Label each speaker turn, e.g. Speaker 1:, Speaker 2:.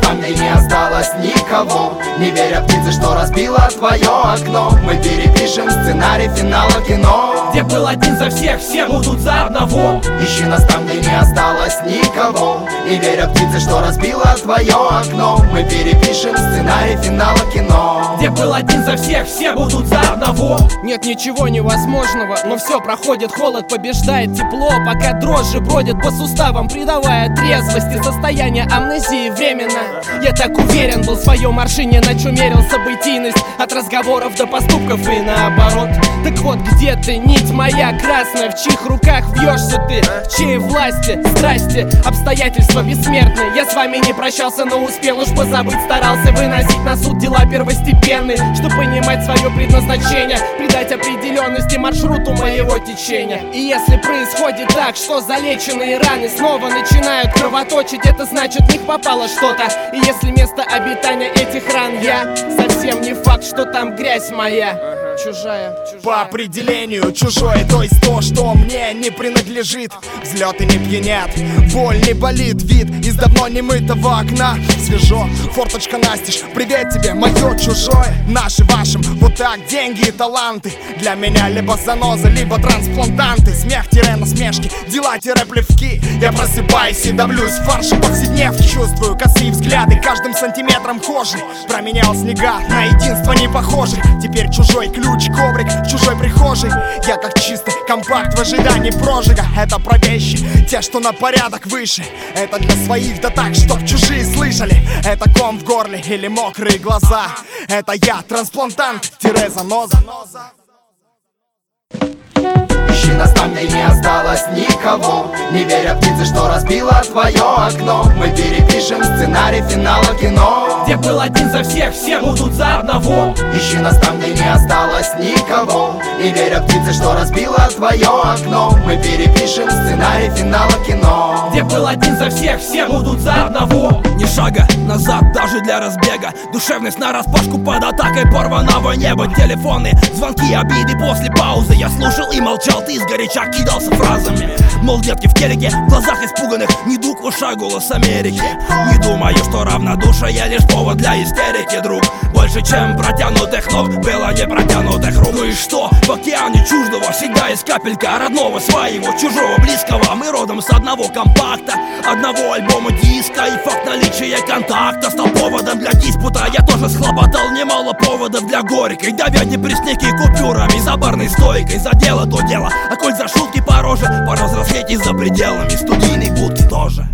Speaker 1: там, где не осталось никого. Не веря птице, что разбила твое окно. Мы перепишем сценарий финала кино,
Speaker 2: где был один за всех, все будут за одного.
Speaker 1: Ищи нас там, где не осталось никого. Не веря птице, что разбила твое окно. Мы перепишем сценарий финала кино,
Speaker 2: где был один за всех, все будут за одного.
Speaker 3: Нет ничего невозможного, но все проходит, холод побеждает тепло. Пока дрожжи бродят по суставам, придавая трезвости, состояние амнезии временно. Я так уверен был в своем маршине, на чем мерил событийность, от разговоров до поступков и наоборот. Так вот, где ты, нить моя красная, в чьих руках вьешься ты, в чьей власти, страсти, обстоятельства бессмертные. Я с вами не прощался, но успел уж позабыть, старался выносить на суд дела первостепенные, чтобы понимать свое предназначение, придать определенности маршруту моего течения. И если происходит так, что залеченные раны снова начинают кровоточить, это значит, в них попало что-то. И если место обитания этих ран я, совсем не факт, что там грязь моя. Чужая.
Speaker 4: По определению чужое, то есть то, что мне не принадлежит. Взлеты не пьянят, боль не болит, вид из давно немытого окна. Свежо, форточка настежь, привет тебе, мое чужое. Наши вашим, вот так деньги и таланты. Для меня либо заноза, либо трансплантанты. Смех-насмешки, дела-плевки. Я просыпаюсь и давлюсь в фарше повседневки. Чувствую косые взгляды каждым сантиметром кожи. Променял снега на единство не похожи. Теперь чужой ключ, коврик в чужой прихожей. Я как чистый компакт в ожидании прожига. Это про вещи, те, что на порядок выше. Это для своих, да так, чтоб чужие слышали. Это ком в горле или мокрые глаза. Это я, трансплантант-заноза.
Speaker 1: Ищи нас там, где не осталось никого. Не веря птице, что разбила твое окно. Мы перепишем сценарий финала кино,
Speaker 2: где был один за всех, все будут за одного.
Speaker 1: Ищи нас там, где не осталось никого. Не веря птице, что разбила твое окно. Мы перепишем сценарий финала кино,
Speaker 2: где был один за всех, все будут за одного.
Speaker 5: Ни шага назад даже для разбега. Душевность нараспашку под атакой порванного неба. Телефоны, звонки, обиды после паузы. Я слушал и молчал, ты сгоряча кидался фразами. Мол, детки в телеке, в глазах испуганных недуг в ушах голос Америки. Не думаю, что равнодушие лишь повод для истерики, друг. Больше, чем протянутых ног, было не протянутых рук. Ну и что? В океане чуждого всегда есть капелька родного, своего, чужого, близкого. Мы родом с одного компакта, одного альбома диска. И факт наличия контакта стал поводом для диспута. Я тоже схлопотал немало поводов для горькой, давя депрессники купюрами за барной стойкой. За дело то дело, а коль за шутки по роже, пора взрослеть и за пределами студийной будки тоже.